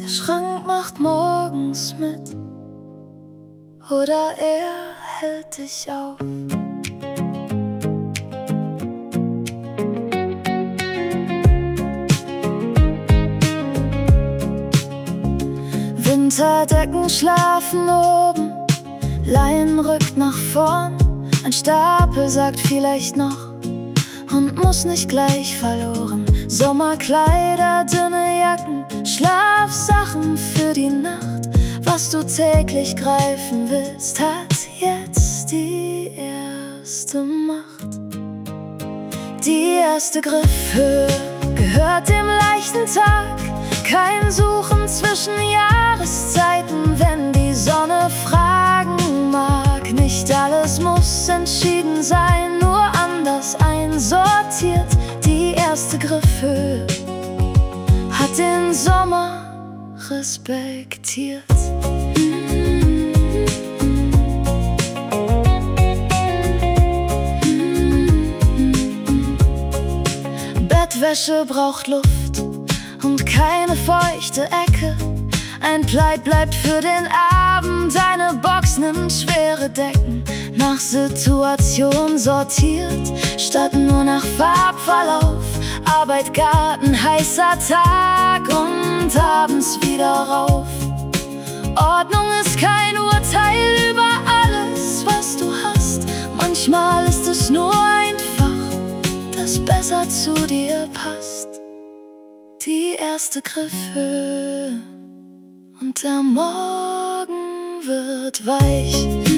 Der Schrank macht morgens mit, oder er hält dich auf. Winterdecken schlafen oben, Leinen rückt nach vorn. Ein Stapel sagt vielleicht noch und muss nicht gleich verloren. Sommerkleider, dünne Jacken, Schlafsachen für die Nacht. Was du täglich greifen willst, hat jetzt die erste Macht. Die erste Griffhöhe gehört dem leichten Tag. Kein Suchen zwischen Jahreszeiten, wenn die Sonne fragen mag. Nicht alles muss entschieden sein, nur anders einsortiert. Die erste Griffhöhe hat den Sommer respektiert. Bettwäsche braucht Luft und keine feuchte Ecke. Ein Kleid bleibt für den Abend, eine Box nimmt schwere Decken. Nach Situation sortiert, statt nur nach Farbverlauf. Arbeit, Garten, heißer Tag und abends wieder rauf. Ordnung ist kein Urteil über alles, was du hast. Manchmal ist es nur einfach, das besser zu dir passt. Die erste Griffhöhe und der Morgen wird weich.